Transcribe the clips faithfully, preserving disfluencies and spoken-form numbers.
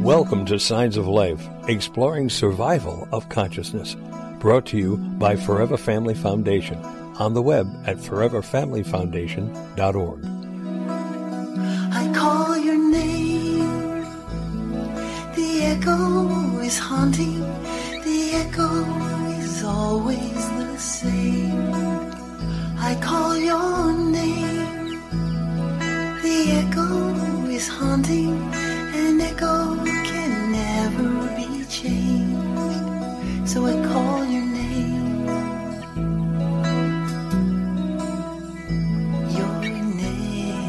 Welcome to Signs of Life, exploring survival of consciousness. Brought to you by Forever Family Foundation. On the web at forever family foundation dot org. I call your name. The echo is haunting. The echo is always the same. I call your name. The echo is haunting. An echo can never be changed. So I call your name. Your name.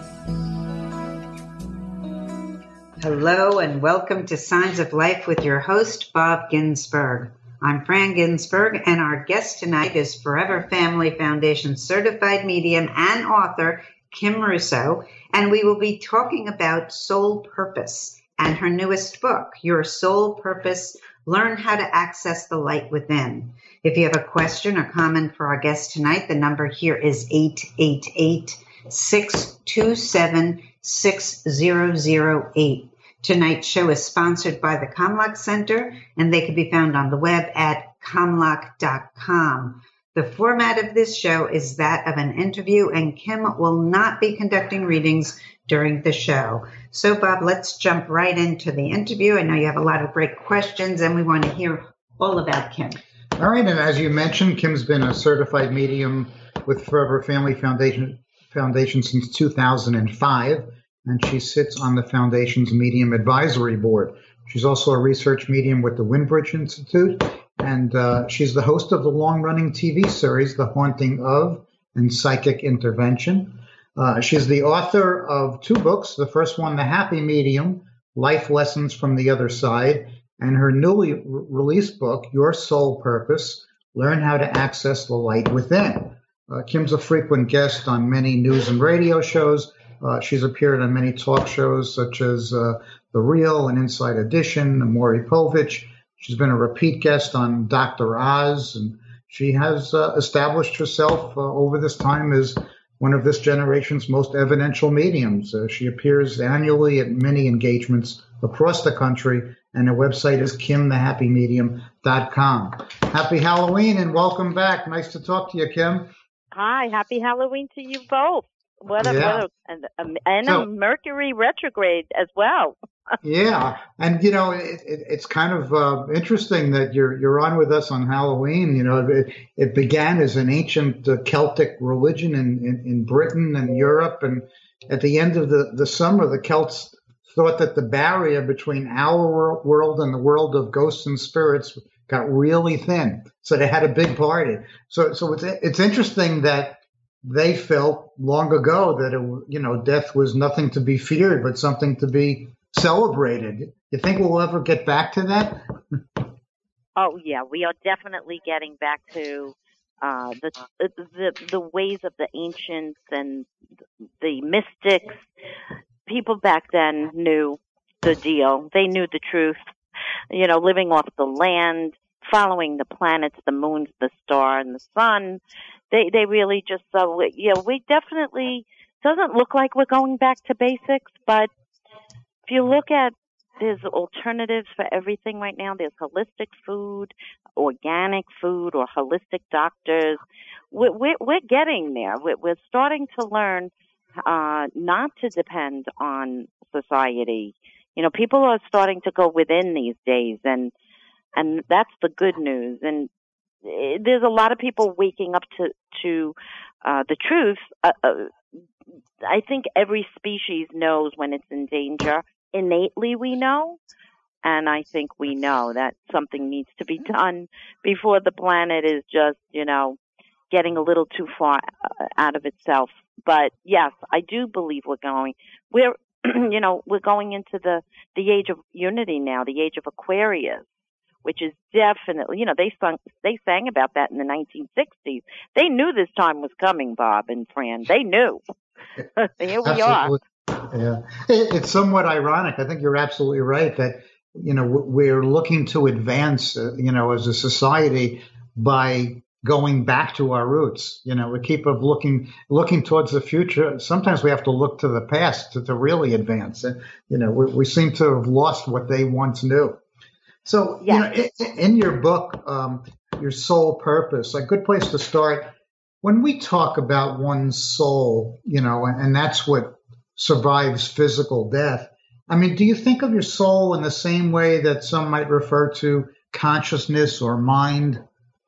Hello and welcome to Signs of Life with your host, Bob Ginsberg. I'm Fran Ginsberg, and our guest tonight is Forever Family Foundation certified medium and author, Kim Russo, and we will be talking about soul purpose and her newest book, Your Soul Purpose, Learn How to Access the Light Within. If you have a question or comment for our guest tonight, the number here is eight eight eight, six two seven, six zero zero eight. Tonight's show is sponsored by the Comlock Center, and they can be found on the web at comlock dot com. The format of this show is that of an interview, and Kim will not be conducting readings during the show. So, Bob, let's jump right into the interview. I know you have a lot of great questions, and we want to hear all about Kim. All right, and as you mentioned, Kim's been a certified medium with Forever Family Foundation, Foundation since two thousand five. And she sits on the Foundation's Medium Advisory Board. She's also a research medium with the Windbridge Institute, and uh, she's the host of the long-running T V series, The Haunting of and Psychic Intervention. Uh, she's the author of two books, the first one, The Happy Medium, Life Lessons from the Other Side, and her newly re- released book, Your Soul Purpose, Learn How to Access the Light Within. Uh, Kim's a frequent guest on many news and radio shows. Uh, she's appeared on many talk shows such as uh, The Real and Inside Edition, Maury Povich. She's been a repeat guest on Doctor Oz, and she has uh, established herself uh, over this time as one of this generation's most evidential mediums. Uh, she appears annually at many engagements across the country, and her website is kim the happy medium dot com. Happy Halloween and welcome back. Nice to talk to you, Kim. Hi, happy Halloween to you both. What a, yeah. what a and, um, and so, a Mercury retrograde as well. yeah, and you know it, it, it's kind of uh, interesting that you're you're on with us on Halloween. You know, it, it began as an ancient uh, Celtic religion in, in, in Britain and Europe, and at the end of the, the summer, the Celts thought that the barrier between our world and the world of ghosts and spirits got really thin, so they had a big party. So so it's it's interesting that they felt long ago that, it, you know, death was nothing to be feared, but something to be celebrated. You think we'll ever get back to that? Oh, yeah, we are definitely getting back to uh, the, the the ways of the ancients and the mystics. People back then knew the deal. They knew the truth. You know, living off the land, following the planets, the moons, the star, and the sun. They they really just, uh, we, you know, we definitely, doesn't look like we're going back to basics, but if you look at, there's alternatives for everything right now. There's holistic food, organic food, or holistic doctors. We're, we're, we're getting there. We're, we're starting to learn uh, not to depend on society. You know, people are starting to go within these days, and and that's the good news. And there's a lot of people waking up to to uh, the truth. Uh, uh, I think every species knows when it's in danger. Innately, we know, and I think we know that something needs to be done before the planet is just, you know, getting a little too far out of itself. But yes, I do believe we're going. We're, you know, we're going into the the age of unity now, the age of Aquarius, which is definitely, you know, they sung, they sang about that in the nineteen sixties. They knew this time was coming, Bob and Fran. They knew. Here we are. Yeah, it, it's somewhat ironic. I think you're absolutely right that, you know, we're looking to advance, uh, you know, as a society by going back to our roots. You know, we keep of looking looking towards the future. Sometimes we have to look to the past to, to really advance. And, you know, we, we seem to have lost what they once knew. So, yeah. you know, in, in your book, um, Your Soul Purpose, a good place to start. When we talk about one's soul, you know, and, and that's what survives physical death. I mean, do you think of your soul in the same way that some might refer to consciousness or mind?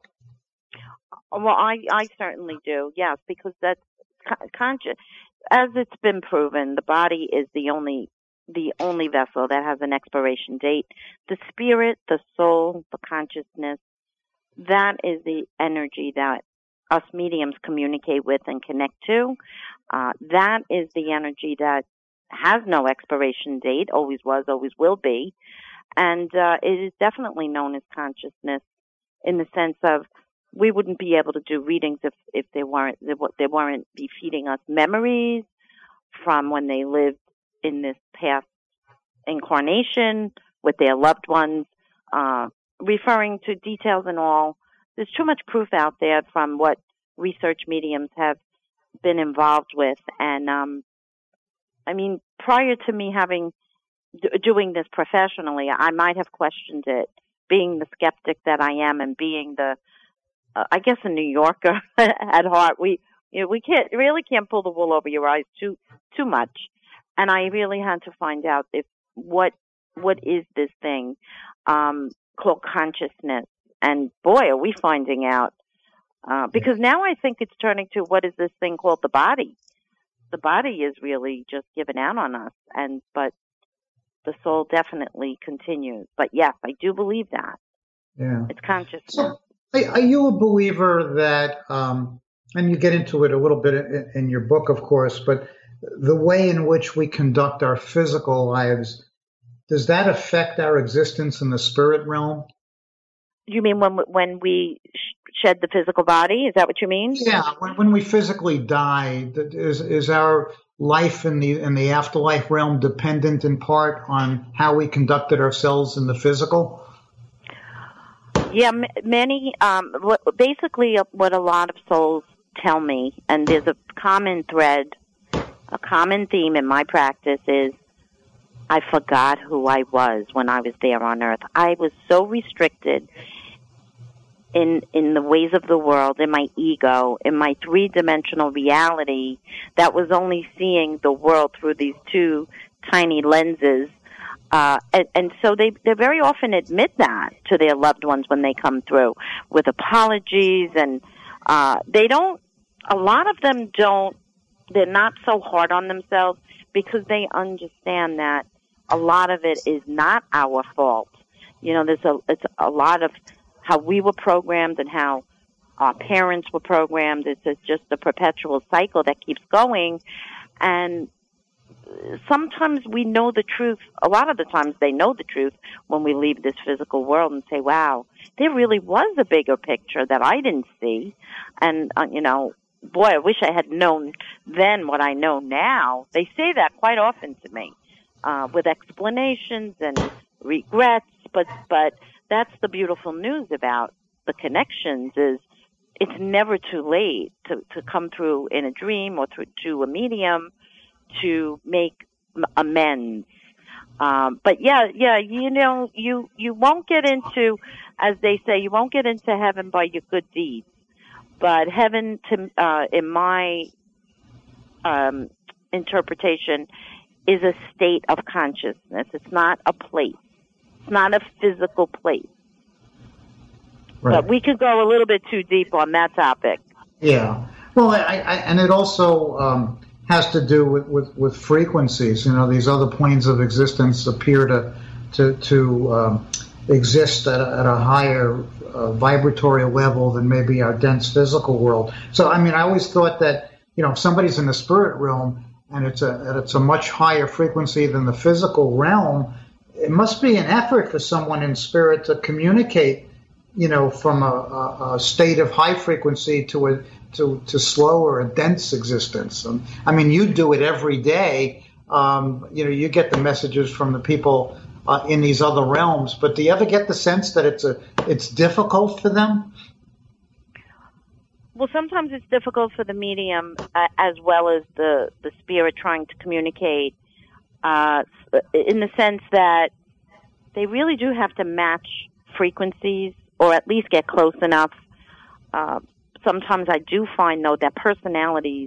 Well, I, I certainly do, yes, because that's conscious. As it's been proven, the body is the only the only vessel that has an expiration date. The spirit, the soul, the consciousness, that is the energy that us mediums communicate with and connect to. Uh, that is the energy that has no expiration date, always was, always will be. And uh, it is definitely known as consciousness in the sense of we wouldn't be able to do readings if, if they weren't they weren't be feeding us memories from when they lived in this past incarnation with their loved ones, uh, referring to details and all. There's too much proof out there from what research mediums have been involved with. And, um, I mean, prior to me having, d- doing this professionally, I might have questioned it, being the skeptic that I am and being the, uh, I guess a New Yorker at heart. We, you know, we can't, really can't pull the wool over your eyes too, too much. And I really had to find out if, what, what is this thing, um, called consciousness. And boy, are we finding out. Uh, because now I think it's turning to what is this thing called the body. The body is really just giving out on us, and but the soul definitely continues. But yes, I do believe that. Yeah, it's consciousness. So, are you a believer that, um, and you get into it a little bit in, in your book, of course, but the way in which we conduct our physical lives, does that affect our existence in the spirit realm? You mean when when we shed the physical body? Is that what you mean? Yeah, when when we physically die, is is our life in the in the afterlife realm dependent in part on how we conducted ourselves in the physical? Yeah, m- many. Um, what, basically, what a lot of souls tell me, and there's a common thread, a common theme in my practice is, I forgot who I was when I was there on earth. I was so restricted in in the ways of the world, in my ego, in my three-dimensional reality that was only seeing the world through these two tiny lenses. Uh, and, and so they, they very often admit that to their loved ones when they come through with apologies. And uh, they don't, a lot of them don't, they're not so hard on themselves because they understand that a lot of it is not our fault. You know, there's a, it's a lot of how we were programmed and how our parents were programmed. It's just a perpetual cycle that keeps going. And sometimes we know the truth. A lot of the times they know the truth when we leave this physical world and say, wow, there really was a bigger picture that I didn't see. And, uh, you know, boy, I wish I had known then what I know now. They say that quite often to me. Uh, with explanations and regrets, but but that's the beautiful news about the connections is it's never too late to, to come through in a dream or through to a medium to make amends. Um, but yeah, yeah, you know, you you won't get into, as they say, you won't get into heaven by your good deeds. But heaven, to uh, in my um, interpretation, is a state of consciousness. It's not a place. It's not a physical place. Right. But we could go a little bit too deep on that topic. Yeah. Well, I, I, and it also um, has to do with, with, with frequencies. You know, these other planes of existence appear to to, to um, exist at a, at a higher uh, vibratory level than maybe our dense physical world. So, I mean, I always thought that, you know, if somebody's in the spirit realm, and it's a it's a much higher frequency than the physical realm, it must be an effort for someone in spirit to communicate, you know, from a, a, a state of high frequency to a to, to slower, a dense existence. Um, I mean, you do it every day. Um, you know, you get the messages from the people uh, in these other realms. But do you ever get the sense that it's a it's difficult for them? well, sometimes it's difficult for the medium uh, as well as the, the spirit trying to communicate uh, in the sense that they really do have to match frequencies or at least get close enough. Uh, sometimes I do find, though, that personalities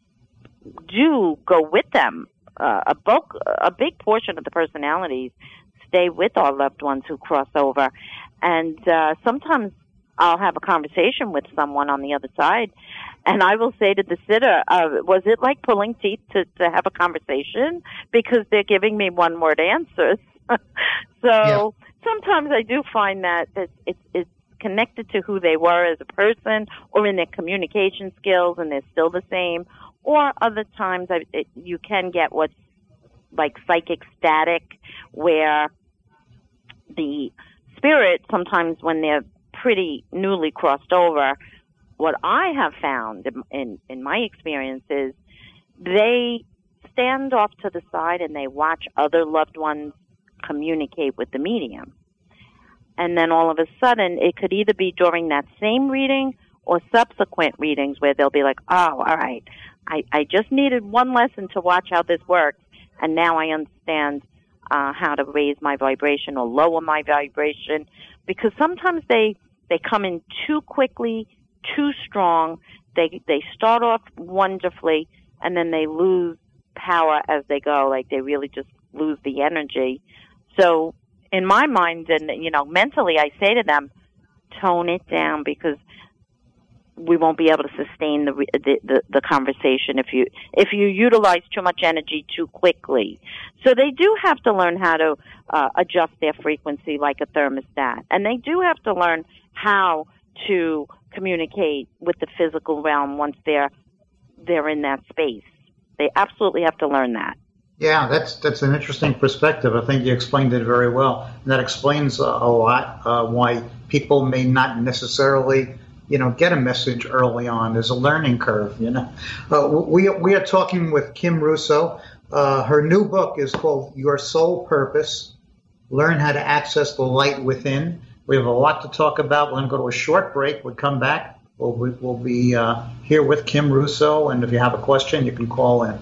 do go with them. Uh, a bulk, a big portion of the personalities stay with our loved ones who cross over. And uh, sometimes I'll have a conversation with someone on the other side, and I will say to the sitter, uh, was it like pulling teeth to, to have a conversation? Because they're giving me one-word answers. so yeah. Sometimes I do find that it's, it's, it's connected to who they were as a person or in their communication skills, and they're still the same. Or other times I, it, you can get what's like psychic static, where the spirit, sometimes when they're pretty newly crossed over, what I have found in, in, in my experience is they stand off to the side and they watch other loved ones communicate with the medium. And then all of a sudden, it could either be during that same reading or subsequent readings where they'll be like, oh, all right, I, I just needed one lesson to watch how this works, and now I understand uh, how to raise my vibration or lower my vibration. Because sometimes they, they come in too quickly, too strong. They they start off wonderfully, and then they lose power as they go. Like they really just lose the energy. So in my mind, and you know, mentally, I say to them, tone it down, because we won't be able to sustain the, the the the conversation if you if you utilize too much energy too quickly. So they do have to learn how to uh, adjust their frequency like a thermostat, and they do have to learn how to communicate with the physical realm once they're they're in that space. They absolutely have to learn that. Yeah, that's that's an interesting perspective. I think you explained it very well. And that explains a, a lot uh, why people may not necessarily, you know, get a message early on. There's a learning curve, you know. Uh, we we are talking with Kim Russo. Uh, her new book is called Your Soul Purpose: Learn How to Access the Light Within. We have a lot to talk about. We're going to go to a short break. We'll come back. We'll, we'll be uh, here with Kim Russo, and if you have a question, you can call in.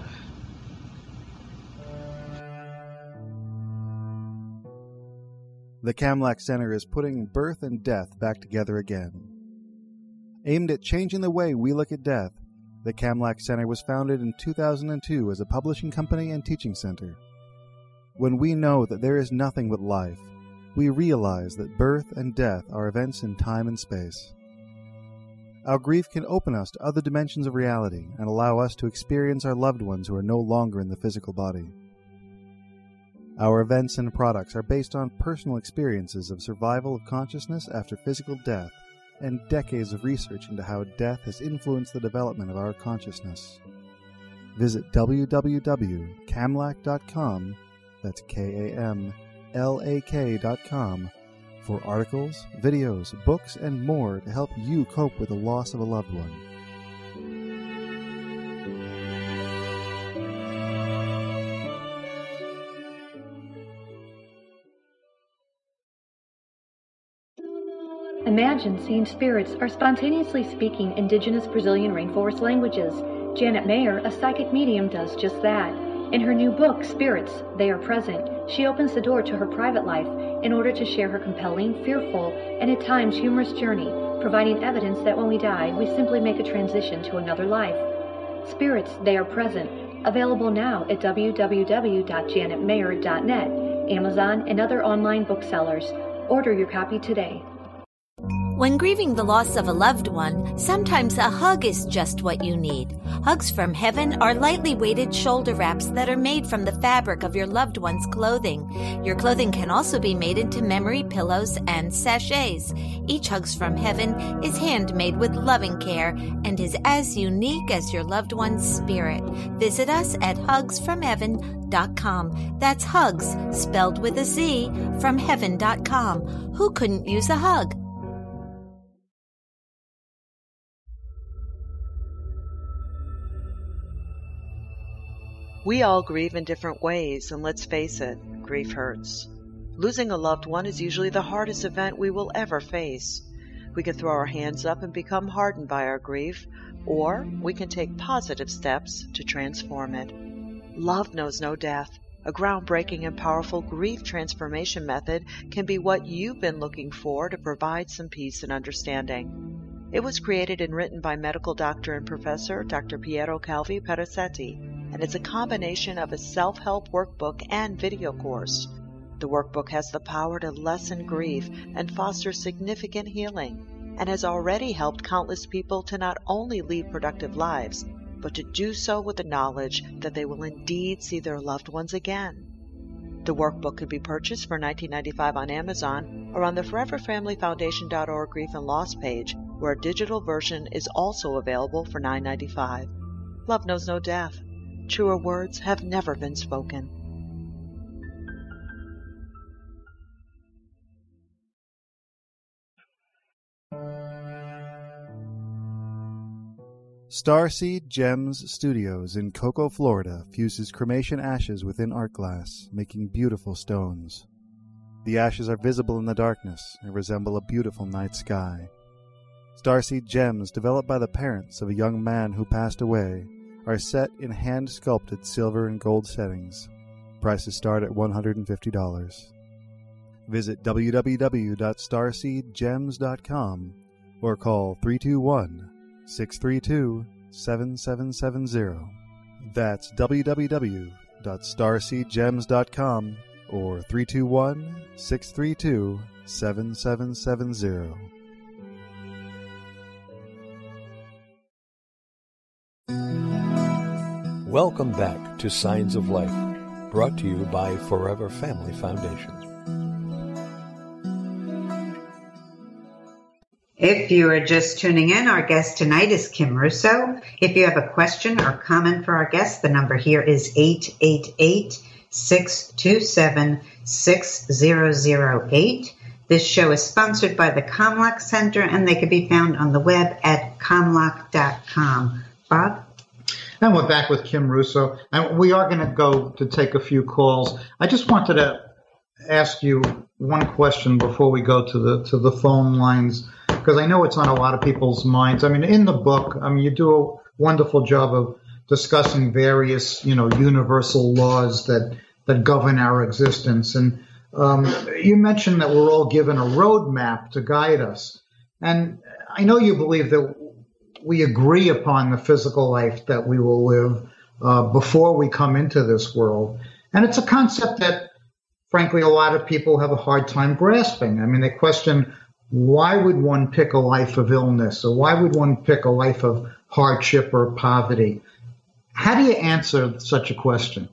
The Kamlach Center is putting birth and death back together again. Aimed at changing the way we look at death, the Kamlach Center was founded in two thousand two as a publishing company and teaching center. When we know that there is nothing but life, we realize that birth and death are events in time and space. Our grief can open us to other dimensions of reality and allow us to experience our loved ones who are no longer in the physical body. Our events and products are based on personal experiences of survival of consciousness after physical death and decades of research into how death has influenced the development of our consciousness. Visit w w w dot kamlach dot com, that's K A M L A K dot com, for articles, videos, books, and more to help you cope with the loss of a loved one. Imagine seeing spirits are spontaneously speaking indigenous Brazilian rainforest languages. Janet Mayer, a psychic medium, does just that. In her new book, Spirits, They Are Present, she opens the door to her private life in order to share her compelling, fearful, and at times humorous journey, providing evidence that when we die, we simply make a transition to another life. Spirits, They Are Present, available now at w w w dot janet mayer dot net, Amazon, and other online booksellers. Order your copy today. When grieving the loss of a loved one, sometimes a hug is just what you need. Hugs from Heaven are lightly weighted shoulder wraps that are made from the fabric of your loved one's clothing. Your clothing can also be made into memory pillows and sachets. Each Hugs from Heaven is handmade with loving care and is as unique as your loved one's spirit. Visit us at hugs from heaven dot com. That's Hugs, spelled with a Z, from heaven dot com. Who couldn't use a hug? We all grieve in different ways, and let's face it, grief hurts. Losing a loved one is usually the hardest event we will ever face. We can throw our hands up and become hardened by our grief, or we can take positive steps to transform it. Love knows no death. A groundbreaking and powerful grief transformation method can be what you've been looking for to provide some peace and understanding. It was created and written by medical doctor and professor Doctor Piero Calvi Perazzetti, and it's a combination of a self-help workbook and video course. The workbook has the power to lessen grief and foster significant healing, and has already helped countless people to not only lead productive lives, but to do so with the knowledge that they will indeed see their loved ones again. The workbook can be purchased for nineteen ninety-five dollars on Amazon or on the forever family foundation dot org Grief and Loss page, where a digital version is also available for nine ninety-five. Love knows no death. Truer words have never been spoken. Starseed Gems Studios in Cocoa, Florida fuses cremation ashes within art glass, making beautiful stones. The ashes are visible in the darkness and resemble a beautiful night sky. Starseed Gems, developed by the parents of a young man who passed away, are set in hand-sculpted silver and gold settings. Prices start at one hundred fifty dollars. Visit w w w dot starseed gems dot com or call three two one, six three two, seven seven seven zero. That's w w w dot starseed gems dot com or three two one, six three two, seven seven seven zero. Welcome back to Signs of Life, brought to you by Forever Family Foundation. If you are just tuning in, our guest tonight is Kim Russo. If you have a question or comment for our guest, the number here is eight eight eight, six two seven, six zero zero eight. This show is sponsored by the Comlock Center, and they can be found on the web at comlock dot com. Bob? And we're back with Kim Russo, and we are going to go to take a few calls. I just wanted to ask you one question before we go to the to the phone lines, because I know it's on a lot of people's minds. I mean, in the book, I mean, you do a wonderful job of discussing various, you know, universal laws that that govern our existence, and um, you mentioned that we're all given a roadmap to guide us. And I know you believe that we agree upon the physical life that we will live uh, before we come into this world. And it's a concept that, frankly, a lot of people have a hard time grasping. I mean, they question, why would one pick a life of illness, or why would one pick a life of hardship or poverty? How do you answer such a question?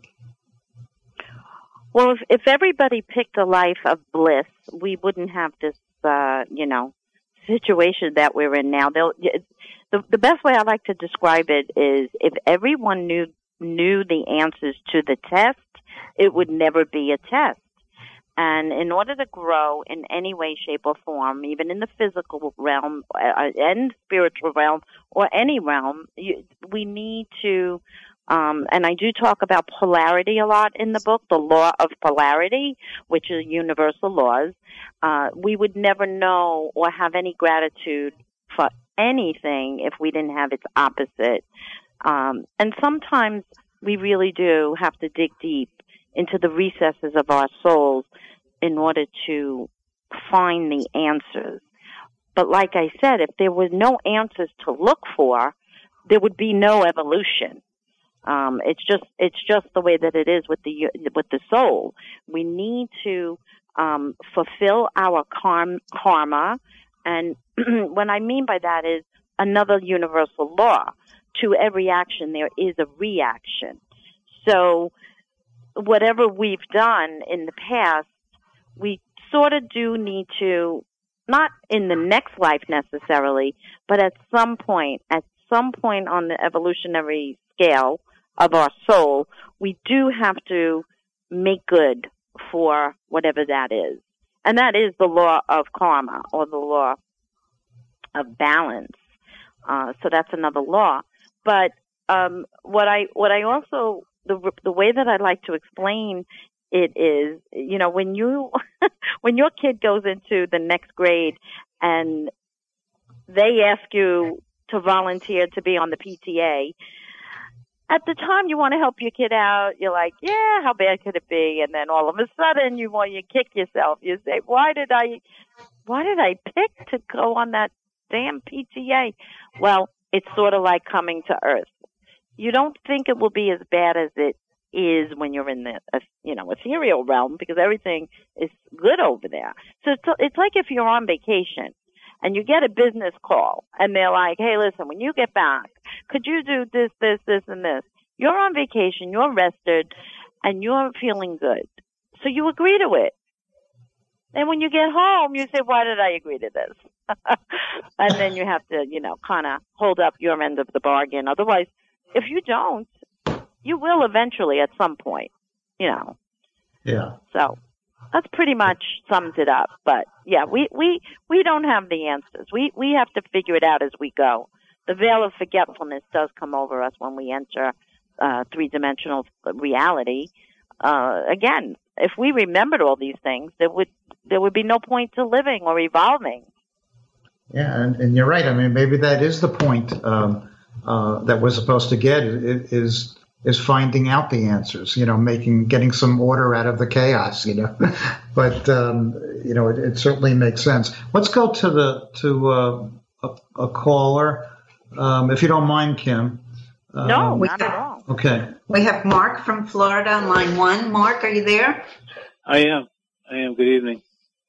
Well, if, if everybody picked a life of bliss, we wouldn't have this, uh, you know, situation that we're in now. They'll, the, the best way I like to describe it is, if everyone knew knew the answers to the test, it would never be a test. And in order to grow in any way, shape, or form, even in the physical realm uh, and spiritual realm, or any realm, you, we need to, um, and I do talk about polarity a lot in the book, the law of polarity, which are universal laws. Uh, we would never know or have any gratitude for anything if we didn't have its opposite. Um, and sometimes we really do have to dig deep into the recesses of our souls in order to find the answers. But like I said, if there was no answers to look for, there would be no evolution. Um, it's just it's just the way that it is with the with the soul. We need to um, fulfill our karm, karma, and what I mean by that is another universal law. To every action, there is a reaction. So whatever we've done in the past, we sort of do need to, not in the next life necessarily, but at some point, at some point on the evolutionary scale of our soul, we do have to make good for whatever that is. And that is the law of karma, or the law of balance. Uh, so that's another law. But um, what I what I also the the way that I like to explain it is, you know, when you when your kid goes into the next grade and they ask you to volunteer to be on the P T A. At the time, you want to help your kid out. You're like, yeah, how bad could it be? And then all of a sudden, you want you kick yourself. You say, why did I, why did I pick to go on that damn P T A? Well, it's sort of like coming to Earth. You don't think it will be as bad as it is when you're in the, uh, you know, ethereal realm, because everything is good over there. So it's, it's like if you're on vacation and you get a business call and they're like, hey, listen, when you get back, could you do this, this, this, and this? You're on vacation, you're rested, and you're feeling good. So you agree to it. And when you get home, you say, why did I agree to this? And then you have to, you know, kind of hold up your end of the bargain. Otherwise, if you don't, you will eventually at some point, you know. Yeah. So that's pretty much sums it up. But, yeah, we, we, we don't have the answers. We, we have to figure it out as we go. The veil of forgetfulness does come over us when we enter uh, three-dimensional reality. Uh, again, if we remembered all these things, there would there would be no point to living or evolving. Yeah, and, and you're right. I mean, maybe that is the point um, uh, that we're supposed to get is is finding out the answers. You know, making getting some order out of the chaos. You know, but um, you know, it, it certainly makes sense. Let's go to the to uh, a, a caller, um, if you don't mind, Kim. Um, no, not at all. Okay. We have Mark from Florida on line one. Mark, are you there? I am. I am. Good evening.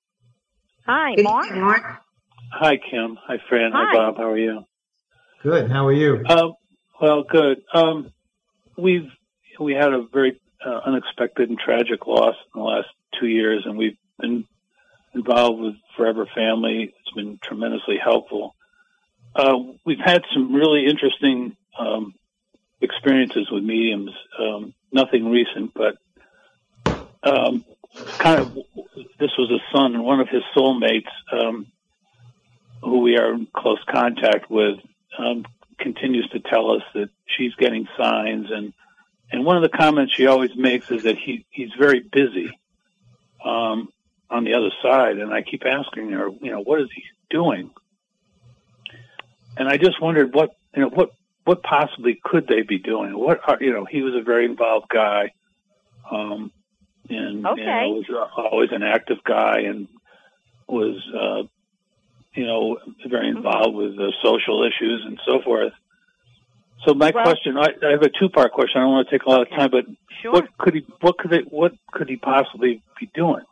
Hi, Good Mark. evening, Mark. Hi, Kim. Hi, Fran. Hi, Hi Bob. How are you? Good. How are you? Um, well, good. Um, we've we had a very uh, unexpected and tragic loss in the last two years, and we've been involved with Forever Family. It's been tremendously helpful. Uh, we've had some really interesting um, experiences with mediums. Um, nothing recent, but um, kind of this was a son, and one of his soulmates, um, who we are in close contact with, um, continues to tell us that she's getting signs, and and one of the comments she always makes is that he he's very busy um, on the other side, and I keep asking her, you know, what is he doing? And I just wondered what you know what what possibly could they be doing? What are, you know, he was a very involved guy, um, and okay. you know, was always an active guy, and was uh, you know very involved with the social issues and so forth. So my well, question, I, I have a two-part question. I don't want to take a lot of time, but sure. what could he, what could they, what could he possibly be doing?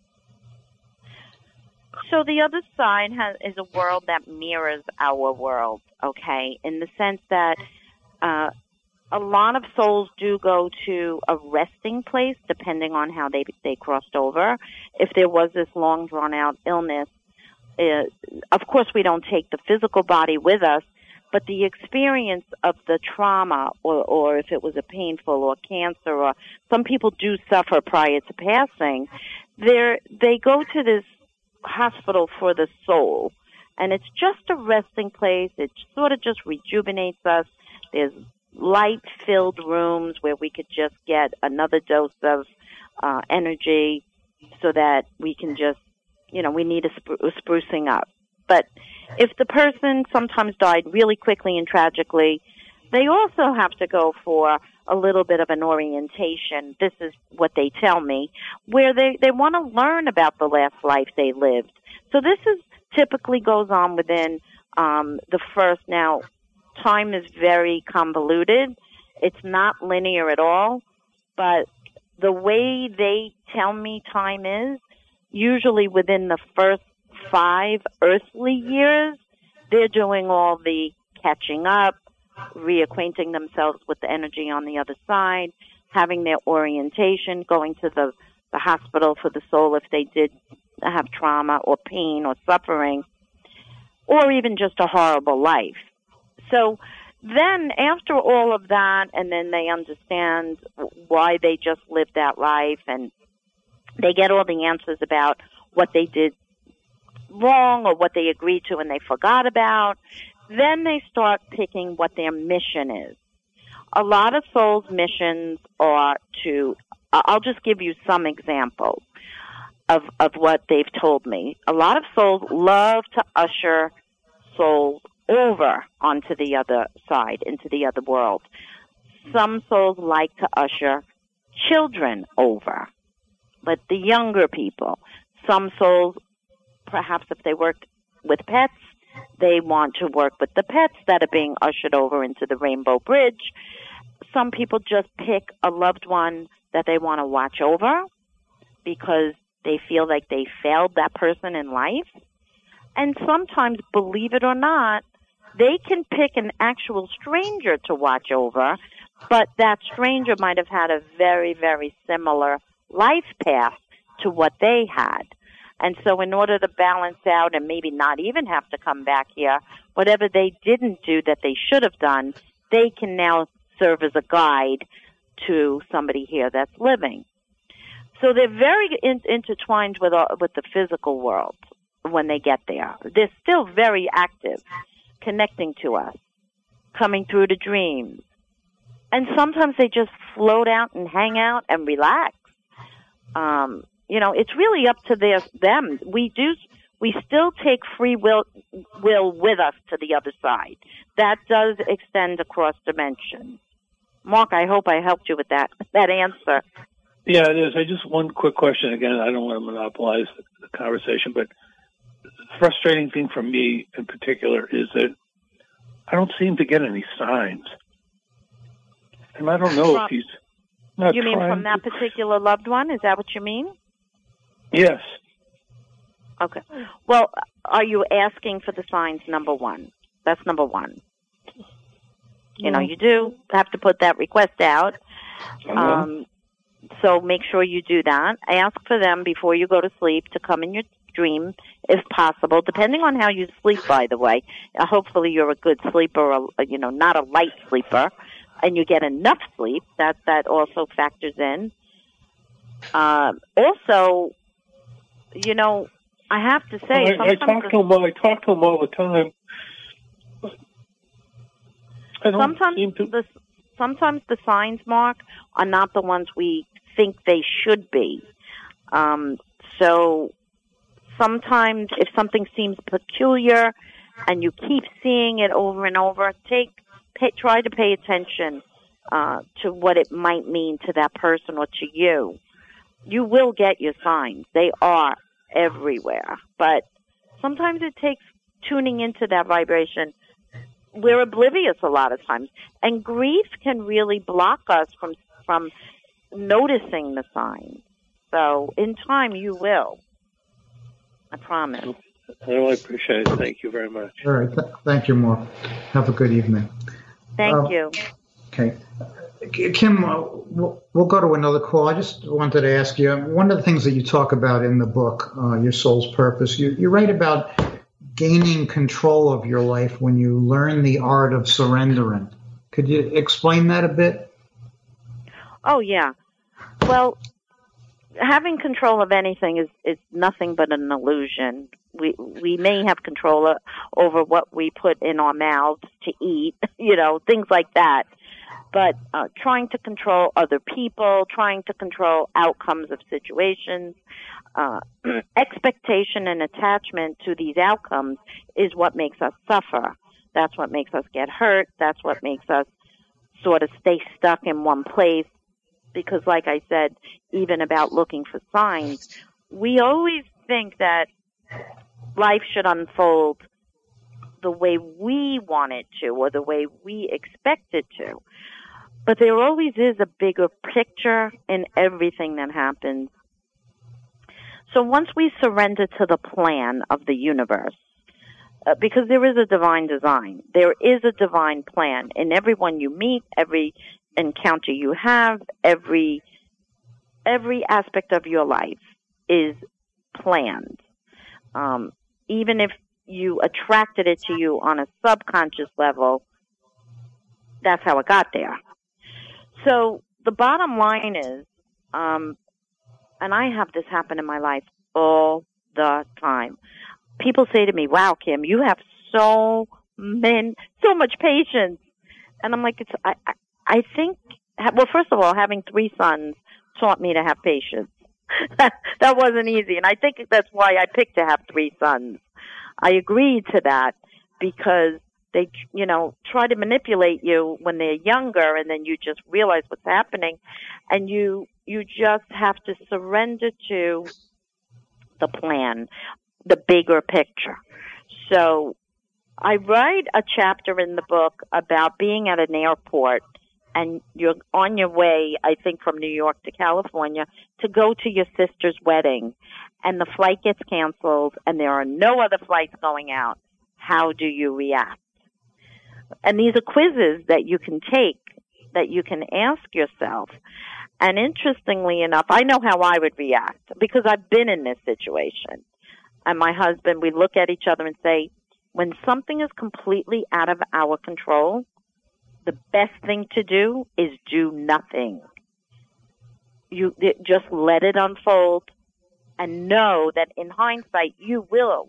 So the other side has, is a world that mirrors our world, okay, in the sense that uh, a lot of souls do go to a resting place, depending on how they they crossed over. If there was this long, drawn-out illness, uh, of course we don't take the physical body with us, but the experience of the trauma, or, or if it was a painful or cancer, or some people do suffer prior to passing, they they go to this hospital for the soul, and it's just a resting place. It sort of just rejuvenates us. There's light-filled rooms where we could just get another dose of uh, energy so that we can just, you know, we need a, spru- a sprucing up. But if the person sometimes died really quickly and tragically, they also have to go for a little bit of an orientation. This is what they tell me, where they, they want to learn about the last life they lived. So this is typically goes on within um, the first. Now, time is very convoluted. It's not linear at all, but the way they tell me time is, usually within the first five earthly years, they're doing all the catching up, reacquainting themselves with the energy on the other side, having their orientation, going to the, the hospital for the soul if they did have trauma or pain or suffering, or even just a horrible life. So then after all of that, and then they understand why they just lived that life, and they get all the answers about what they did wrong or what they agreed to and they forgot about, then they start picking what their mission is. A lot of souls' missions are to, I'll just give you some examples of, of what they've told me. A lot of souls love to usher souls over onto the other side, into the other world. Some souls like to usher children over, but the younger people. Some souls, perhaps if they work with pets, they want to work with the pets that are being ushered over into the Rainbow Bridge. Some people just pick a loved one that they want to watch over because they feel like they failed that person in life. And sometimes, believe it or not, they can pick an actual stranger to watch over, but that stranger might have had a very, very similar life path to what they had. And so in order to balance out and maybe not even have to come back here, whatever they didn't do that they should have done, they can now serve as a guide to somebody here that's living. So they're very in, intertwined with uh, with the physical world when they get there. They're still very active, connecting to us, coming through the dreams. And sometimes they just float out and hang out and relax. Um, you know, it's really up to their, them. We do, we still take free will, will with us to the other side. That does extend across dimensions. Mark, I hope I helped you with that, that answer. Yeah, it is. I just, one quick question. Again, I don't want to monopolize the, the conversation, but the frustrating thing for me in particular is that I don't seem to get any signs. And I don't know from, if he's not You mean from that to... particular loved one? Is that what you mean? Yes. Okay. Well, are you asking for the signs, number one? That's number one. You know, you do have to put that request out. Um, so make sure you do that. Ask for them before you go to sleep to come in your dream, if possible, depending on how you sleep, by the way. Uh, hopefully you're a good sleeper, or, you know, not a light sleeper, and you get enough sleep. That, that also factors in. Uh, also, you know, I have to say... I, I, talk to him, I talk to him all the time. Sometimes the sometimes the signs, Mark, are not the ones we think they should be. Um, so sometimes if something seems peculiar and you keep seeing it over and over, take pay, try to pay attention uh, to what it might mean to that person or to you. You will get your signs. They are everywhere. But sometimes it takes tuning into that vibration. We're oblivious a lot of times. And grief can really block us from from noticing the signs. So in time, you will. I promise. I really appreciate it. Thank you very much. All right. Th- thank you, Mark. Have a good evening. Thank uh, you. Okay. Kim, uh, we'll, we'll go to another call. I just wanted to ask you, one of the things that you talk about in the book, uh, Your Soul's Purpose, you, you write about gaining control of your life when you learn the art of surrendering. Could you explain that a bit? Oh, yeah. Well, having control of anything is, is nothing but an illusion. We we may have control over what we put in our mouths to eat, you know, things like that. But uh, trying to control other people, trying to control outcomes of situations, uh, expectation and attachment to these outcomes is what makes us suffer. That's what makes us get hurt. That's what makes us sort of stay stuck in one place. Because like I said, even about looking for signs, we always think that life should unfold the way we want it to or the way we expect it to. But there always is a bigger picture in everything that happens. So once we surrender to the plan of the universe, uh, because there is a divine design, there is a divine plan in everyone you meet, every encounter you have, every every aspect of your life is planned. Um, even if you attracted it to you on a subconscious level, that's how it got there. So the bottom line is, um, and I have this happen in my life all the time. People say to me, "Wow, Kim, you have so many, so much patience," and I'm like, "It's I, I, I think." Well, first of all, having three sons taught me to have patience. That wasn't easy, and I think that's why I picked to have three sons. I agreed to that, because they, you know, try to manipulate you when they're younger, and then you just realize what's happening, and you you just have to surrender to the plan, the bigger picture. So I write a chapter in the book about being at an airport, and you're on your way, I think, from New York to California to go to your sister's wedding, and the flight gets canceled, and there are no other flights going out. How do you react? And these are quizzes that you can take, that you can ask yourself. And interestingly enough, I know how I would react because I've been in this situation. And my husband, we look at each other and say, when something is completely out of our control, the best thing to do is do nothing. You just let it unfold and know that in hindsight, you will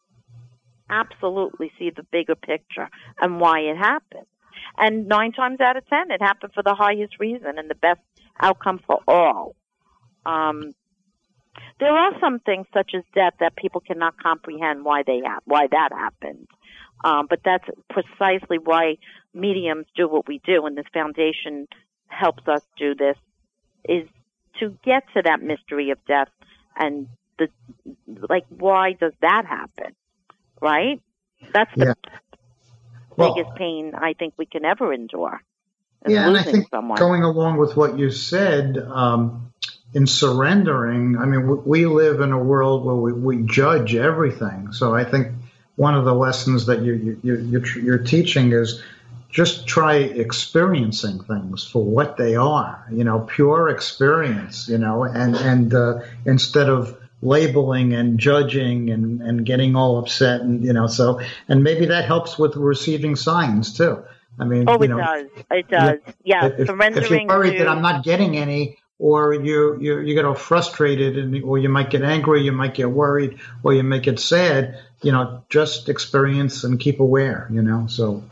absolutely see the bigger picture and why it happened. And nine times out of ten, it happened for the highest reason and the best outcome for all. Um, there are some things such as death that people cannot comprehend why they ha- why that happened. Um, but that's precisely why mediums do what we do, and this foundation helps us do this, is to get to that mystery of death and the like. Why does that happen? Right? That's the yeah. well, biggest pain I think we can ever endure. Yeah, and I think someone. Going along with what you said, um, in surrendering, I mean, we live in a world where we, we judge everything. So I think one of the lessons that you, you, you, you're teaching is just try experiencing things for what they are, you know, pure experience, you know, and, and uh, instead of labeling and judging and, and getting all upset, and, you know, so, and maybe that helps with receiving signs too. I mean, oh, you it know, does. It does. Yeah, if, surrendering. If you're worried to... that I'm not getting any, or you you you get all frustrated, and or you might get angry, you might get worried, or you might get sad. You know, just experience and keep aware. You know, so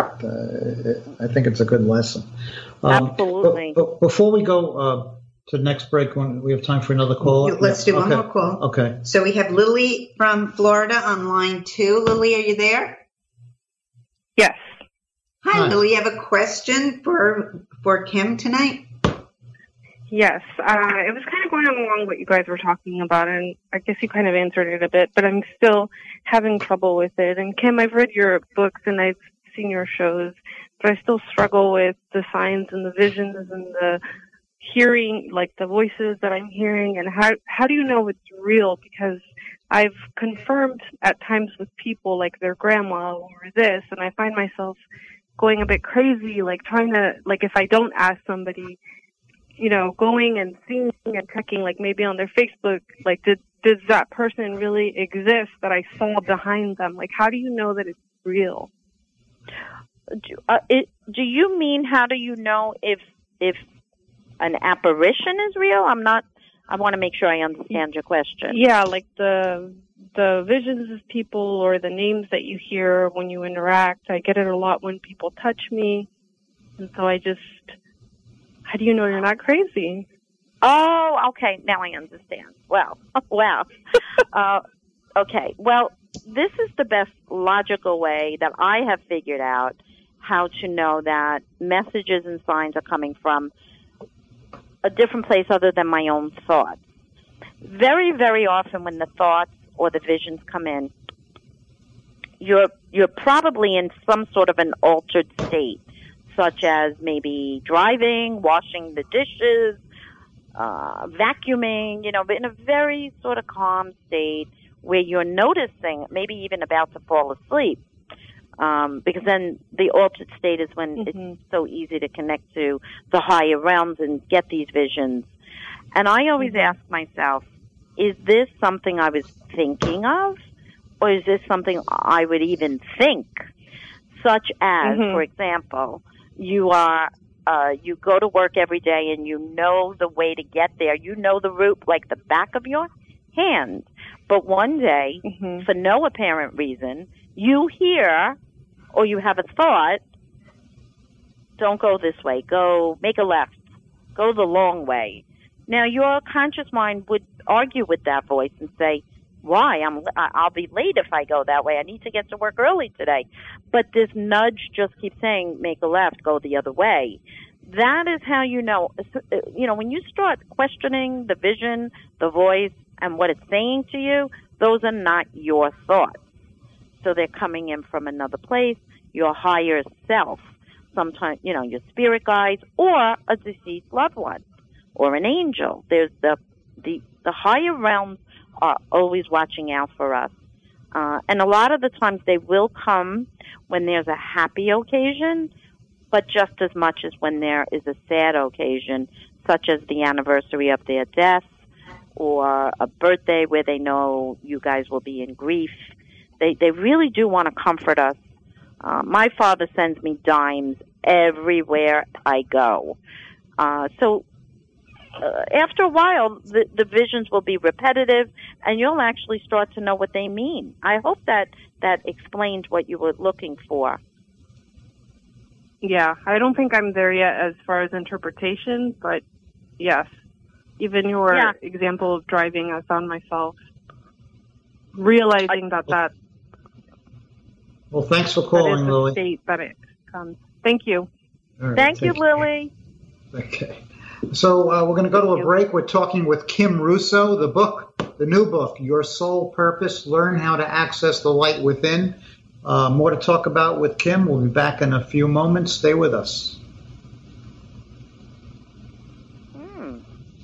uh, I think it's a good lesson. Um, Absolutely. But, but before we go uh, to the next break, when we have time for another call. Let's yeah. do one okay. more call. Okay. So we have Lily from Florida on line two. Lily, are you there? Yes. Hi, Hi. Lily. You have a question for for Kim tonight? Yes. Uh, it was kind of going along what you guys were talking about, and I guess you kind of answered it a bit, but I'm still having trouble with it. And Kim, I've read your books and I've seen your shows, but I still struggle with the signs and the visions and the hearing, like the voices that I'm hearing, and how how do you know it's real? Because I've confirmed at times with people like their grandma or this, and I find myself going a bit crazy, like trying to, like if I don't ask somebody, you know, going and seeing and checking, like maybe on their Facebook, like did does that person really exist that I saw behind them? Like, how do you know that it's real? Do, uh, it, do you mean how do you know if if an apparition is real? I'm not. I want to make sure I understand your question. Yeah, like the the visions of people or the names that you hear when you interact. I get it a lot when people touch me, and so I just. How do you know you're not crazy? Oh, okay. Now I understand. Well, wow. uh, okay. Well, this is the best logical way that I have figured out how to know that messages and signs are coming from a different place other than my own thoughts. Very, very often when the thoughts or the visions come in, you're you're probably in some sort of an altered state, such as maybe driving, washing the dishes, uh, vacuuming, you know, but in a very sort of calm state where you're noticing, maybe even about to fall asleep. Um, because then the altered state is when mm-hmm. it's so easy to connect to the higher realms and get these visions. And I always mm-hmm. ask myself, is this something I was thinking of? Or is this something I would even think? Such as, mm-hmm. for example, you are, uh, you go to work every day and you know the way to get there. You know the route like the back of your hand. But one day, mm-hmm. for no apparent reason, you hear or you have a thought, don't go this way, go, make a left, go the long way. Now, your conscious mind would argue with that voice and say, why? I'm, I'll be late if I go that way. I need to get to work early today. But this nudge just keeps saying, make a left, go the other way. That is how you know, you know, when you start questioning the vision, the voice, and what it's saying to you, those are not your thoughts. So they're coming in from another place, your higher self, sometimes, you know, your spirit guides, or a deceased loved one, or an angel. There's the, the, the higher realms are always watching out for us. Uh, and a lot of the times they will come when there's a happy occasion, but just as much as when there is a sad occasion, such as the anniversary of their death or a birthday where they know you guys will be in grief. They they really do want to comfort us. Uh, my father sends me dimes everywhere I go. Uh, so uh, after a while, the, the visions will be repetitive, and you'll actually start to know what they mean. I hope that that explained what you were looking for. Yeah, I don't think I'm there yet as far as interpretation, but yes, even your yeah. example of driving, I found myself realizing that that. Well, thanks for calling, that is the Lily. State that it comes. Thank you. Right, Thank you, care. Lily. Okay. So uh, we're going to go to a break. We're talking with Kim Russo, the book, the new book, Your Soul Purpose, Learn How to Access the Light Within. Uh, more to talk about with Kim. We'll be back in a few moments. Stay with us. Hmm.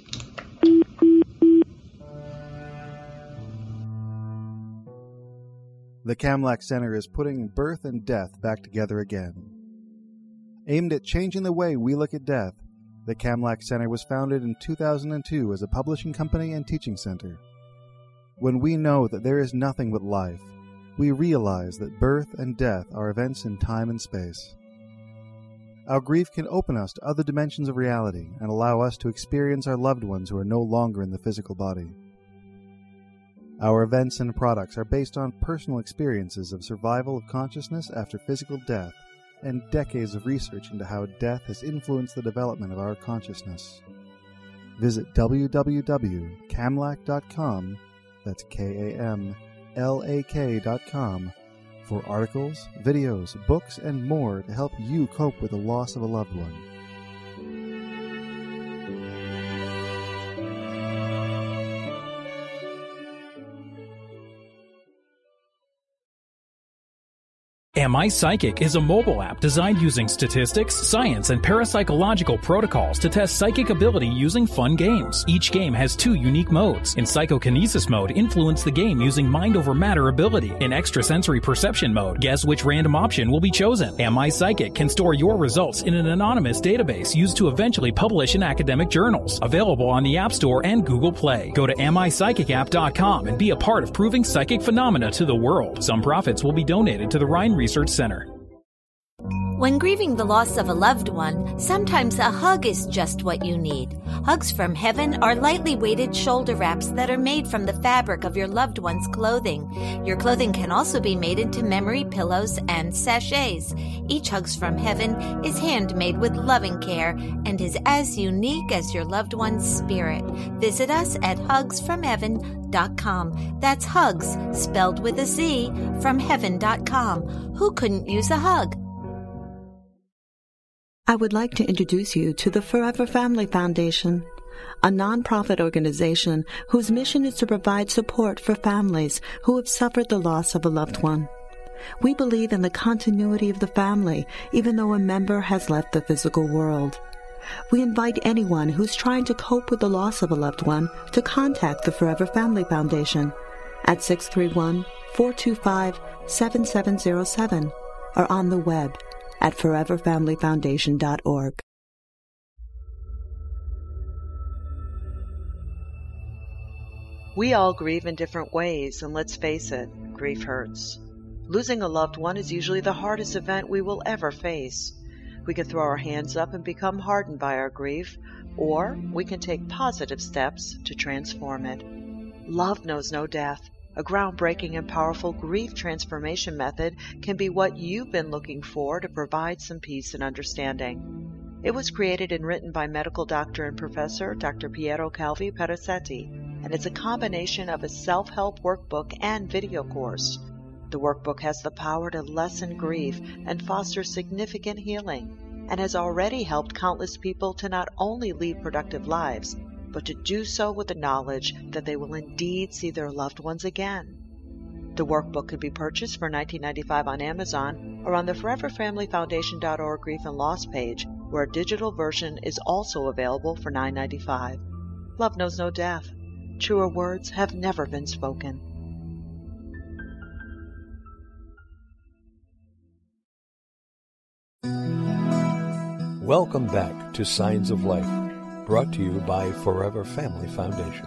The Kamlak Center is putting birth and death back together again. Aimed at changing the way we look at death, the Kamlak Center was founded in two thousand two as a publishing company and teaching center. When we know that there is nothing but life, we realize that birth and death are events in time and space. Our grief can open us to other dimensions of reality and allow us to experience our loved ones who are no longer in the physical body. Our events and products are based on personal experiences of survival of consciousness after physical death and decades of research into how death has influenced the development of our consciousness. Visit w w w dot kamlak dot com, that's K A M L A K dot com, for articles, videos, books, and more to help you cope with the loss of a loved one. Am I Psychic is a mobile app designed using statistics, science, and parapsychological protocols to test psychic ability using fun games. Each game has two unique modes. In Psychokinesis mode, influence the game using mind over matter ability. In Extrasensory Perception mode, guess which random option will be chosen. Am I Psychic can store your results in an anonymous database used to eventually publish in academic journals. Available on the App Store and Google Play. Go to am I psychic app dot com and be a part of proving psychic phenomena to the world. Some profits will be donated to the Rhine Research Center. When grieving the loss of a loved one, sometimes a hug is just what you need. Hugs from Heaven are lightly weighted shoulder wraps that are made from the fabric of your loved one's clothing. Your clothing can also be made into memory pillows and sachets. Each Hugs from Heaven is handmade with loving care and is as unique as your loved one's spirit. Visit us at hugs from heaven dot com. That's hugs, spelled with a Z, from heaven dot com. Who couldn't use a hug? I would like to introduce you to the Forever Family Foundation, a nonprofit organization whose mission is to provide support for families who have suffered the loss of a loved one. We believe in the continuity of the family, even though a member has left the physical world. We invite anyone who's trying to cope with the loss of a loved one to contact the Forever Family Foundation at six three one, four two five, seven seven zero seven or on the web at forever family foundation dot org. We all grieve in different ways, and let's face it, grief hurts. Losing a loved one is usually the hardest event we will ever face. We can throw our hands up and become hardened by our grief, or we can take positive steps to transform it. Love knows no death. A groundbreaking and powerful grief transformation method can be what you've been looking for to provide some peace and understanding. It was created and written by medical doctor and professor Doctor Piero Calvi Perazzetti. and it's a combination of a self-help workbook and video course. The workbook has the power to lessen grief and foster significant healing, and has already helped countless people to not only lead productive lives, but to do so with the knowledge that they will indeed see their loved ones again. The workbook can be purchased for nineteen ninety-five dollars on Amazon or on the forever family foundation dot org Grief and Loss page, where a digital version is also available for nine ninety-five. Love knows no death. Truer words have never been spoken. Welcome back to Signs of Life, brought to you by Forever Family Foundation.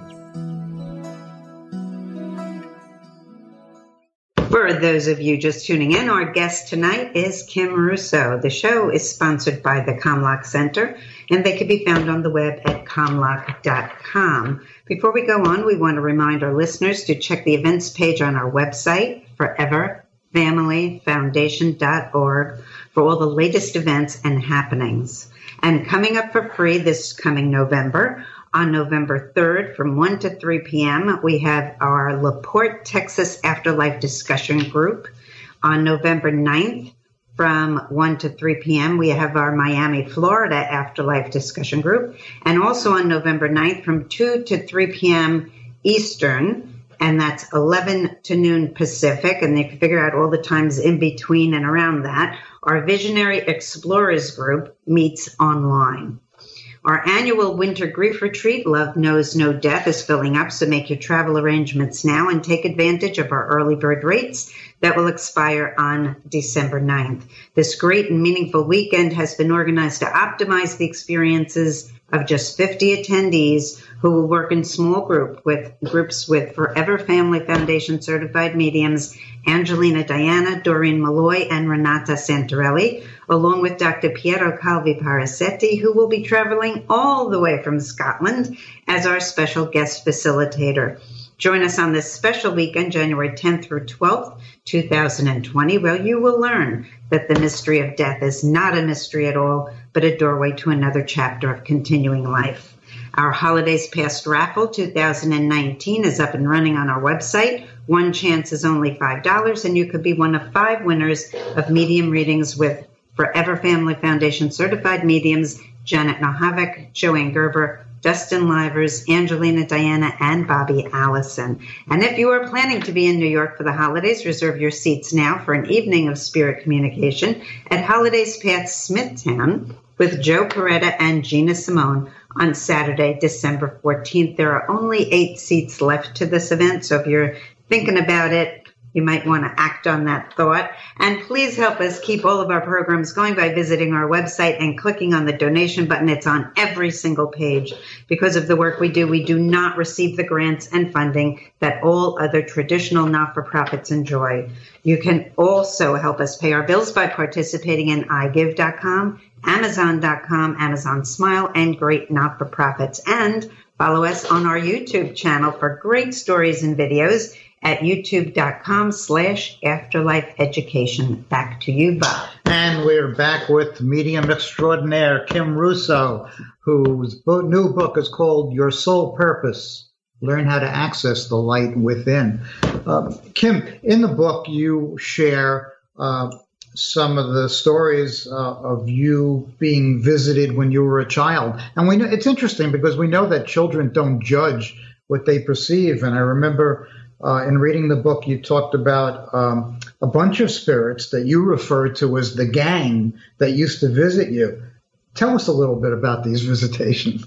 For those of you just tuning in, our guest tonight is Kim Russo. The show is sponsored by the Comlock Center, and they can be found on the web at comlock dot com. Before we go on, we want to remind our listeners to check the events page on our website, forever family foundation dot org, for all the latest events and happenings. And coming up for free this coming November, on November third from one to three p.m., we have our LaPorte, Texas Afterlife Discussion Group. On November ninth from one to three p.m., we have our Miami, Florida Afterlife Discussion Group. And also on November ninth from two to three p.m. Eastern, and that's eleven to noon Pacific, and you can figure out all the times in between and around that, our Visionary Explorers Group meets online. Our annual winter grief retreat, Love Knows No Death, is filling up, so make your travel arrangements now and take advantage of our early bird rates that will expire on December ninth. This great and meaningful weekend has been organized to optimize the experiences of just fifty attendees who will work in small group with groups with Forever Family Foundation certified mediums Angelina Diana, Doreen Malloy, and Renata Santorelli, along with Doctor Piero Calvi Parasetti, who will be traveling all the way from Scotland as our special guest facilitator. Join us on this special weekend, January tenth through twelfth, two thousand twenty, where you will learn that the mystery of death is not a mystery at all, but a doorway to another chapter of continuing life. Our Holidays Past raffle two thousand nineteen is up and running on our website. One chance is only five dollars, and you could be one of five winners of medium readings with Forever Family Foundation certified mediums Janet Nohavec, Joanne Gerber, Dustin Livers, Angelina Diana, and Bobby Allison. And if you are planning to be in New York for the holidays, reserve your seats now for an evening of spirit communication at Holidays Path Smithtown with Joe Coretta and Gina Simone on Saturday, December fourteenth. There are only eight seats left to this event, so if you're thinking about it, you might want to act on that thought. And please help us keep all of our programs going by visiting our website and clicking on the donation button. It's on every single page. Because of the work we do, we do not receive the grants and funding that all other traditional not-for-profits enjoy. You can also help us pay our bills by participating in i give dot com, amazon dot com, Amazon Smile, and great not-for-profits. And follow us on our YouTube channel for great stories and videos at youtube dot com slash afterlife education. Back to you, Bob. And we're back with medium extraordinaire Kim Russo, whose bo- new book is called Your Soul Purpose, Learn How to Access the Light Within. Uh, Kim, in the book you share uh, some of the stories uh, of you being visited when you were a child. And we know, it's interesting because we know that children don't judge what they perceive. And I remember Uh, in reading the book, you talked about um, a bunch of spirits that you referred to as the gang that used to visit you. Tell us a little bit about these visitations.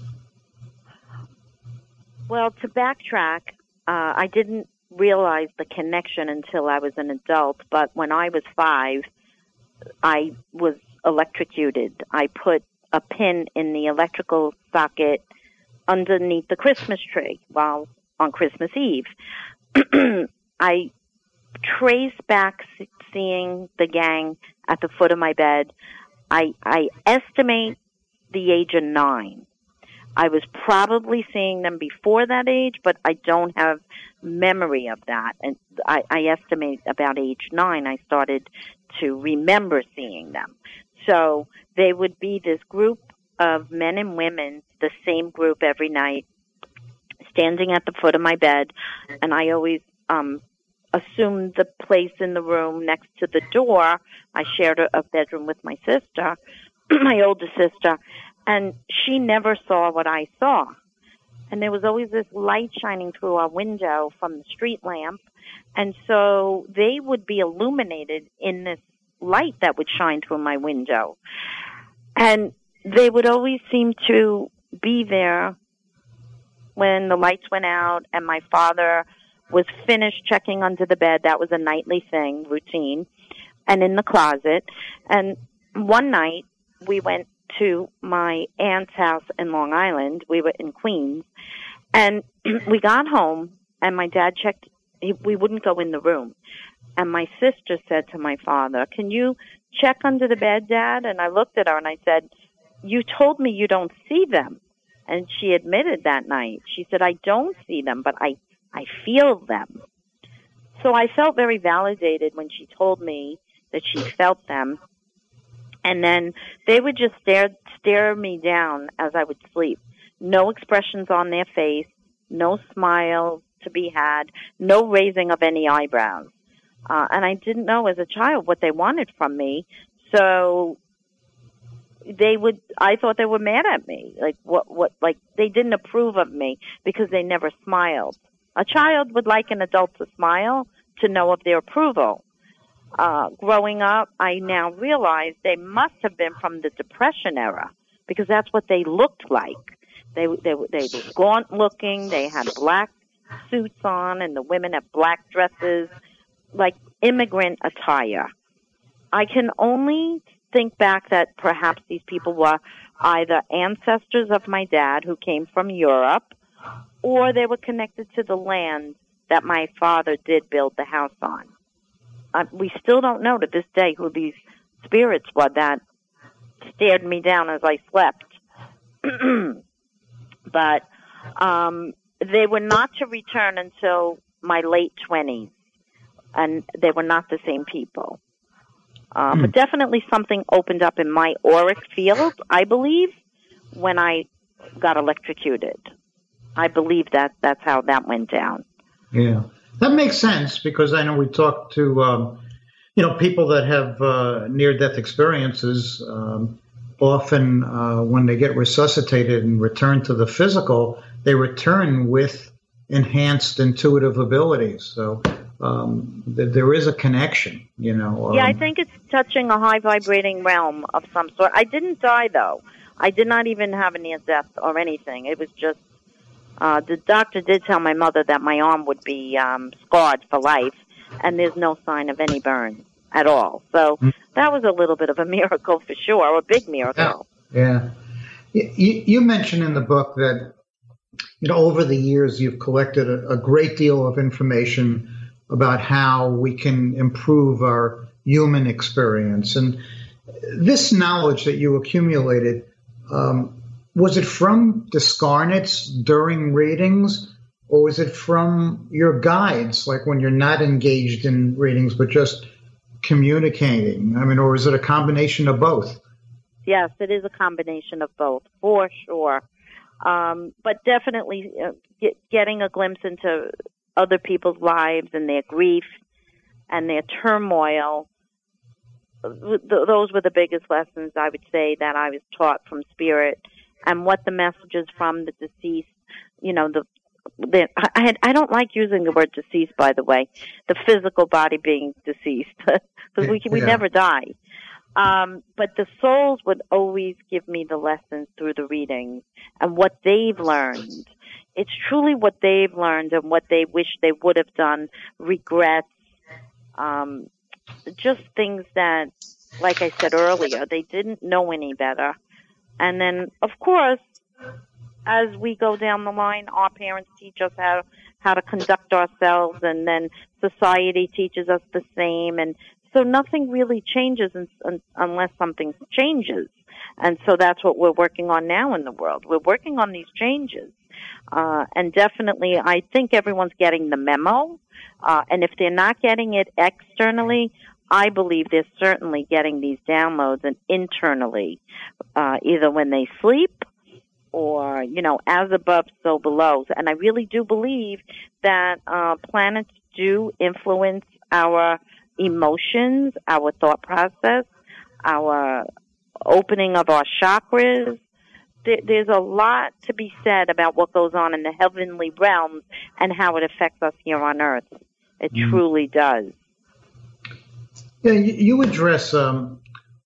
Well, to backtrack, uh, I didn't realize the connection until I was an adult, but when I was five, I was electrocuted. I put a pin in the electrical socket underneath the Christmas tree while on Christmas Eve. I traced back seeing the gang at the foot of my bed. I, I estimate the age of nine. I was probably seeing them before that age, but I don't have memory of that. And I, I estimate about age nine, I started to remember seeing them. So they would be this group of men and women, the same group every night, standing at the foot of my bed, and I always um, assumed the place in the room next to the door. I shared a, a bedroom with my sister, my older sister, and she never saw what I saw. And there was always this light shining through our window from the street lamp, and so they would be illuminated in this light that would shine through my window. And they would always seem to be there when the lights went out and my father was finished checking under the bed. That was a nightly thing, routine, and in the closet. And one night we went to my aunt's house in Long Island. We were in Queens. And we got home, and my dad checked. He, we wouldn't go in the room. And my sister said to my father, "Can you check under the bed, Dad?" And I looked at her and I said, "You told me you don't see them." And she admitted that night. She said, "I don't see them, but I, I feel them." So I felt very validated when she told me that she felt them. And then they would just stare, stare me down as I would sleep. No expressions on their face, no smiles to be had, no raising of any eyebrows. Uh, and I didn't know as a child what they wanted from me. So they would, I thought they were mad at me. Like what, what, like they didn't approve of me because they never smiled. A child would like an adult to smile to know of their approval. Uh, growing up, I now realize they must have been from the Depression era because that's what they looked like. They, they, they were gaunt looking. They had black suits on and the women had black dresses, like immigrant attire. I can only think back that perhaps these people were either ancestors of my dad who came from Europe, or they were connected to the land that my father did build the house on. Uh, we still don't know to this day who these spirits were that stared me down as I slept. But um, they were not to return until my late twenties, and they were not the same people. Uh, mm. But definitely something opened up in my auric field, I believe, when I got electrocuted. I believe that that's how that went down. Yeah, that makes sense because I know we talked to, um, you know, people that have uh, near-death experiences. Um, often uh, when they get resuscitated and return to the physical, they return with enhanced intuitive abilities. So um, th- there is a connection, you know. Um, yeah, I think it's touching a high vibrating realm of some sort. I didn't die, though. I did not even have a near-death or anything. It was just, uh, the doctor did tell my mother that my arm would be um, scarred for life, and there's no sign of any burns at all. So mm. that was a little bit of a miracle for sure, a big miracle. Yeah. yeah. You, you mentioned in the book that, you know, over the years you've collected a, a great deal of information about how we can improve our human experience. And this knowledge that you accumulated, um, was it from discarnates during readings, or was it from your guides, like when you're not engaged in readings but just communicating? I mean, or is it a combination of both? Yes, it is a combination of both, for sure. Um, but definitely uh, get, getting a glimpse into other people's lives and their grief and their turmoil. Th- those were the biggest lessons, I would say, that I was taught from Spirit, and what the messages from the deceased, you know, the, the I, had, I don't like using the word deceased, by the way, the physical body being deceased, because we, we yeah. never die. Um, but the souls would always give me the lessons through the readings and what they've learned. It's truly what they've learned and what they wish they would have done, regrets, um, just things that, like I said earlier, they didn't know any better. And then, of course, as we go down the line, our parents teach us how, how to conduct ourselves, and then society teaches us the same. And so nothing really changes in, un, unless something changes. And so that's what we're working on now in the world. We're working on these changes. Uh, and definitely, I think everyone's getting the memo. Uh, and if they're not getting it externally, I believe they're certainly getting these downloads and internally, uh, either when they sleep or, you know, as above, so below. And I really do believe that uh, planets do influence our emotions, our thought process, our opening of our chakras. There, there's a lot to be said about what goes on in the heavenly realms and how it affects us here on Earth. It mm. truly does. Yeah, you, you address um,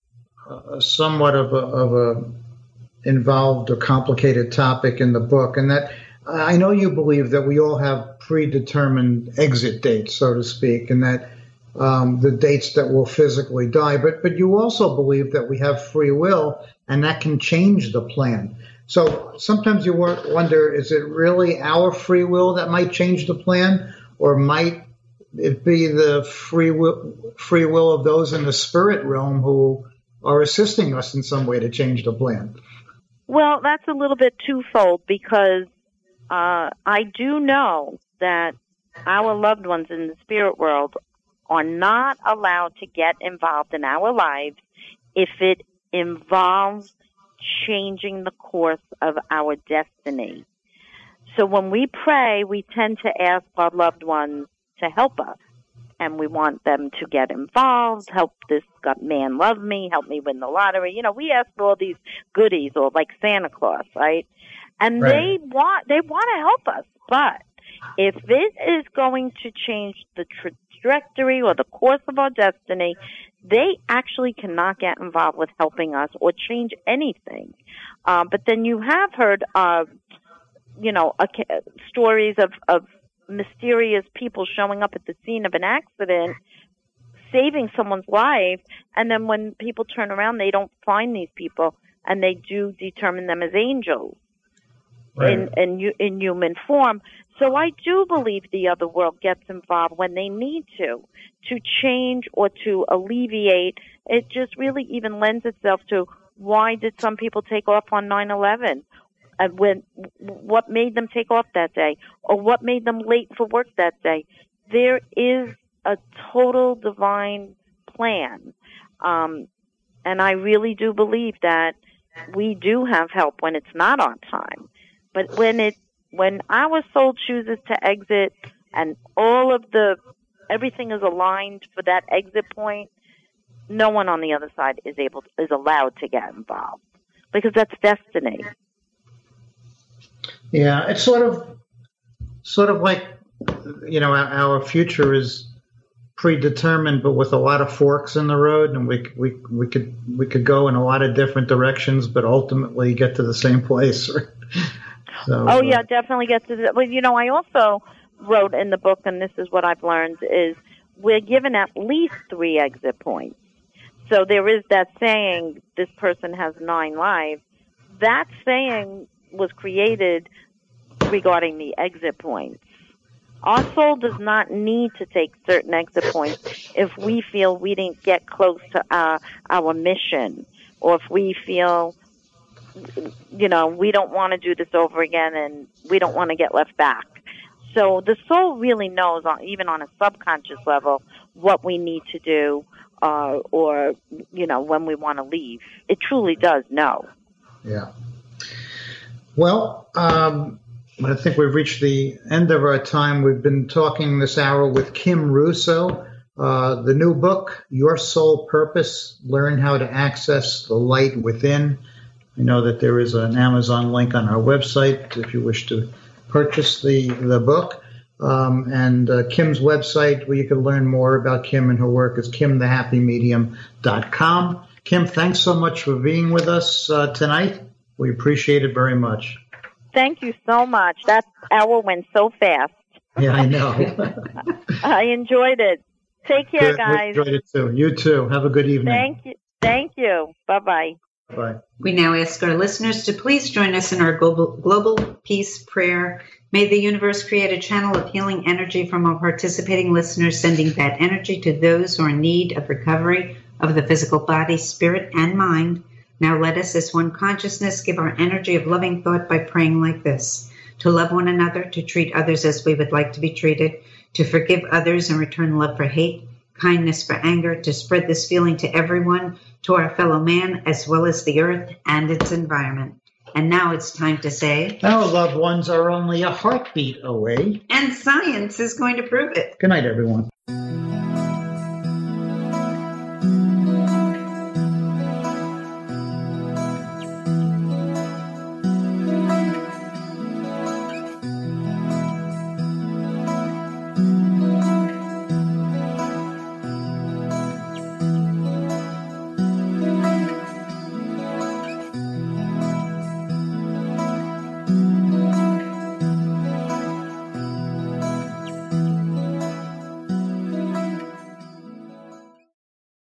uh, somewhat of a, of a involved or complicated topic in the book, and that I know you believe that we all have predetermined exit dates, so to speak, and that um, the dates that we'll physically die, but but you also believe that we have free will, and that can change the plan. So sometimes you wonder, is it really our free will that might change the plan, or might it be the free will, free will of those in the spirit realm who are assisting us in some way to change the plan? Well, that's a little bit twofold, because uh, I do know that our loved ones in the spirit world are not allowed to get involved in our lives if it involves changing the course of our destiny. So when we pray, we tend to ask our loved ones to help us, and we want them to get involved, help this man love me, help me win the lottery. You know, we ask for all these goodies, or like Santa Claus, right? And right. they want they want to help us, but if it is going to change the trajectory or the course of our destiny, they actually cannot get involved with helping us or change anything. Uh, but then you have heard, uh, you know, uh, stories of, of mysterious people showing up at the scene of an accident, saving someone's life, and then when people turn around, they don't find these people, and they do determine them as angels right. in, in in human form. So I do believe the other world gets involved when they need to, to change or to alleviate. It just really even lends itself to, why did some people take off on nine eleven? And when, what made them take off that day? Or what made them late for work that day? There is a total divine plan. Um, and I really do believe that we do have help when it's not on time. But when it When our soul chooses to exit and all of the, everything is aligned for that exit point, no one on the other side is able, to, is allowed to get involved, because that's destiny. Yeah, it's sort of, sort of like, you know, our, our future is predetermined, but with a lot of forks in the road, and we we we could we could go in a lot of different directions, but ultimately get to the same place. So, oh, yeah, definitely get to the, well, you know, I also wrote in the book, and this is what I've learned, is we're given at least three exit points. So there is that saying, this person has nine lives. That saying was created regarding the exit points. Our soul does not need to take certain exit points if we feel we didn't get close to our, our mission, or if we feel, you know, we don't want to do this over again and we don't want to get left back. So the soul really knows, even on a subconscious level, what we need to do, uh, or, you know, when we want to leave. It truly does know. Yeah. Well, um, I think we've reached the end of our time. We've been talking this hour with Kim Russo. Uh, the new book, Your Soul Purpose, Learn How to Access the Light Within. I know that there is an Amazon link on our website if you wish to purchase the, the book. Um, and uh, Kim's website, where you can learn more about Kim and her work, is kim the happy medium dot com. Kim, thanks so much for being with us uh, tonight. We appreciate it very much. Thank you so much. That hour went so fast. Yeah, I know. I enjoyed it. Take care, good. guys. We enjoyed it too. You too. Have a good evening. Thank you. Thank you. Bye-bye. Bye. We now ask our listeners to please join us in our global, global peace prayer. May the universe create a channel of healing energy from our participating listeners, sending that energy to those who are in need of recovery of the physical body, spirit, and mind. Now let us, as one consciousness, give our energy of loving thought by praying like this: to love one another, to treat others as we would like to be treated, to forgive others and return love for hate, kindness for anger, to spread this feeling to everyone, to our fellow man, as well as the earth and its environment. And now it's time to say, our loved ones are only a heartbeat away. And science is going to prove it. Good night, everyone.